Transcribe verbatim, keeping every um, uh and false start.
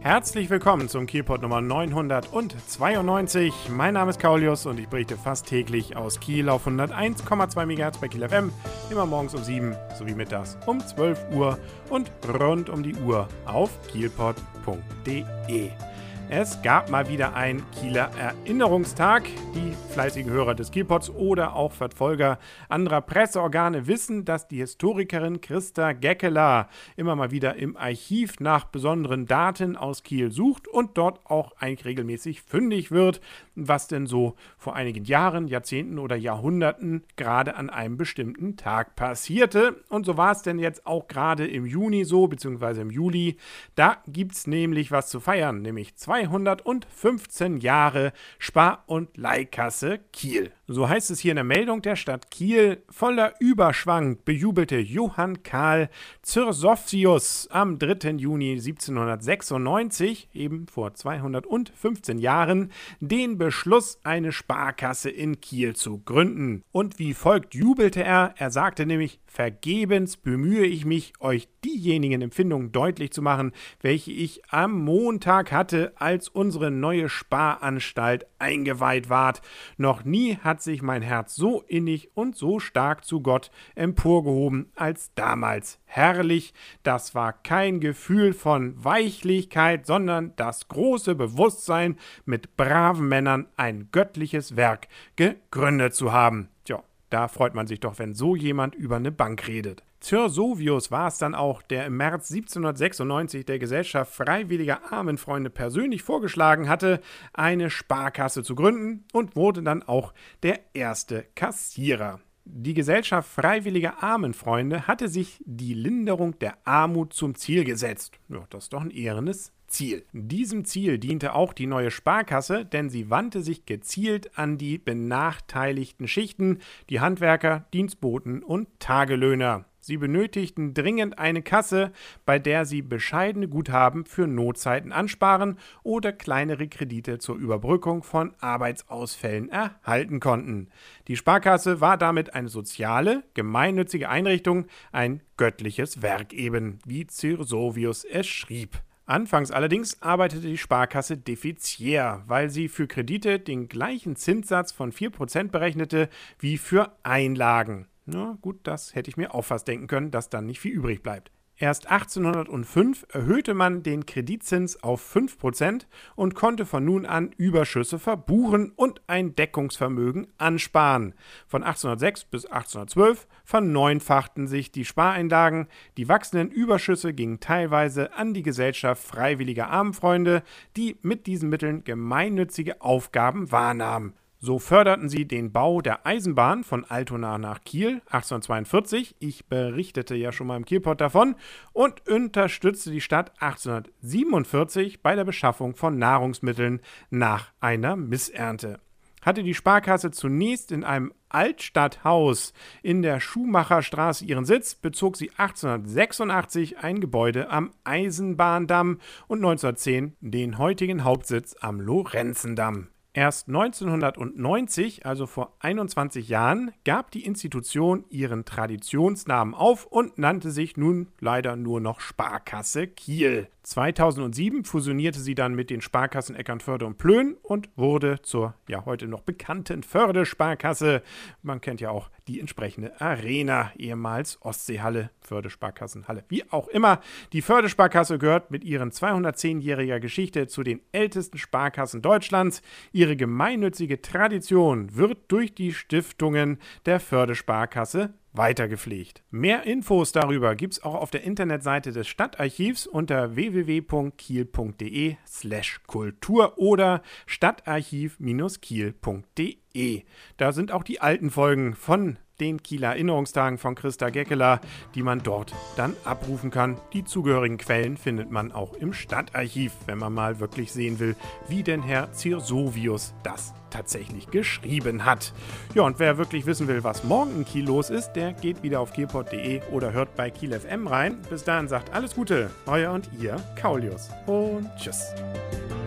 Herzlich willkommen zum Kielpot Nummer neunhundertzweiundneunzig. Mein Name ist Kaulius und ich berichte fast täglich aus Kiel auf hunderteins Komma zwei Megahertz bei Kiel F M, immer morgens um sieben sowie mittags um zwölf Uhr und rund um die Uhr auf kielpot punkt de. Es gab mal wieder einen Kieler Erinnerungstag. Die fleißigen Hörer des Kielpots oder auch Verfolger anderer Presseorgane wissen, dass die Historikerin Christa Geckeler immer mal wieder im Archiv nach besonderen Daten aus Kiel sucht und dort auch eigentlich regelmäßig fündig wird, was denn so vor einigen Jahren, Jahrzehnten oder Jahrhunderten gerade an einem bestimmten Tag passierte. Und so war es denn jetzt auch gerade im Juni so, beziehungsweise im Juli. Da gibt es nämlich was zu feiern, nämlich zweihundertfünfzehn Jahre Spar- und Leihkasse Kiel. So heißt es hier in der Meldung der Stadt Kiel. Voller Überschwang bejubelte Johann Karl Zyrsowsius am dritten Juni siebzehnhundertsechsundneunzig, eben vor zweihundertfünfzehn Jahren, den Beschluss, eine Sparkasse in Kiel zu gründen. Und wie folgt jubelte er. Er sagte nämlich: Vergebens bemühe ich mich, euch diejenigen Empfindungen deutlich zu machen, welche ich am Montag hatte, als unsere neue Sparanstalt eingeweiht ward. Noch nie hat sich mein Herz so innig und so stark zu Gott emporgehoben als damals. Herrlich, das war kein Gefühl von Weichlichkeit, sondern das große Bewusstsein, mit braven Männern ein göttliches Werk gegründet zu haben. Tja, da freut man sich doch, wenn so jemand über eine Bank redet. Zyrsowsius war es dann auch, der im März siebzehnhundertsechsundneunzig der Gesellschaft Freiwilliger Armenfreunde persönlich vorgeschlagen hatte, eine Sparkasse zu gründen und wurde dann auch der erste Kassierer. Die Gesellschaft Freiwilliger Armenfreunde hatte sich die Linderung der Armut zum Ziel gesetzt. Ja, das ist doch ein ehrendes Ziel. Diesem Ziel diente auch die neue Sparkasse, denn sie wandte sich gezielt an die benachteiligten Schichten, die Handwerker, Dienstboten und Tagelöhner. Sie benötigten dringend eine Kasse, bei der sie bescheidene Guthaben für Notzeiten ansparen oder kleinere Kredite zur Überbrückung von Arbeitsausfällen erhalten konnten. Die Sparkasse war damit eine soziale, gemeinnützige Einrichtung, ein göttliches Werk eben, wie Zyrsowsius es schrieb. Anfangs allerdings arbeitete die Sparkasse defiziär, weil sie für Kredite den gleichen Zinssatz von vier Prozent berechnete wie für Einlagen. Na gut, das hätte ich mir auch fast denken können, dass dann nicht viel übrig bleibt. Erst achtzehnhundertfünf erhöhte man den Kreditzins auf fünf Prozent und konnte von nun an Überschüsse verbuchen und ein Deckungsvermögen ansparen. Von achtzehnhundertsechs bis achtzehnhundertzwölf verneunfachten sich die Spareinlagen. Die wachsenden Überschüsse gingen teilweise an die Gesellschaft Freiwilliger Armenfreunde, die mit diesen Mitteln gemeinnützige Aufgaben wahrnahmen. So förderten sie den Bau der Eisenbahn von Altona nach Kiel achtzehnhundertzweiundvierzig, ich berichtete ja schon mal im Kielpot davon, und unterstützte die Stadt achtzehnhundertsiebenundvierzig bei der Beschaffung von Nahrungsmitteln nach einer Missernte. Hatte die Sparkasse zunächst in einem Altstadthaus in der Schuhmacherstraße ihren Sitz, bezog sie achtzehnhundertsechsundachtzig ein Gebäude am Eisenbahndamm und neunzehnhundertzehn den heutigen Hauptsitz am Lorenzendamm. Erst neunzehnhundertneunzig, also vor einundzwanzig Jahren, gab die Institution ihren Traditionsnamen auf und nannte sich nun leider nur noch Sparkasse Kiel. zweitausendsieben fusionierte sie dann mit den Sparkassen Eckernförde und Plön und wurde zur ja heute noch bekannten Förde-Sparkasse. Man kennt ja auch die entsprechende Arena, ehemals Ostseehalle, Förde-Sparkassenhalle, wie auch immer. Die Förde-Sparkasse gehört mit ihren zweihundertzehnjähriger Geschichte zu den ältesten Sparkassen Deutschlands. Ihre gemeinnützige Tradition wird durch die Stiftungen der Förde-Sparkasse weitergepflegt. Mehr Infos darüber gibt's auch auf der Internetseite des Stadtarchivs unter w w w punkt kiel punkt de slash kultur oder stadtarchiv Bindestrich kiel punkt de. Da sind auch die alten Folgen von den Kieler Erinnerungstagen von Christa Geckeler, die man dort dann abrufen kann. Die zugehörigen Quellen findet man auch im Stadtarchiv, wenn man mal wirklich sehen will, wie denn Herr Zyrsowsius das tatsächlich geschrieben hat. Ja, und wer wirklich wissen will, was morgen in Kiel los ist, der geht wieder auf kielpot punkt de oder hört bei Kiel F M rein. Bis dahin sagt alles Gute, euer und ihr Kaulius und tschüss.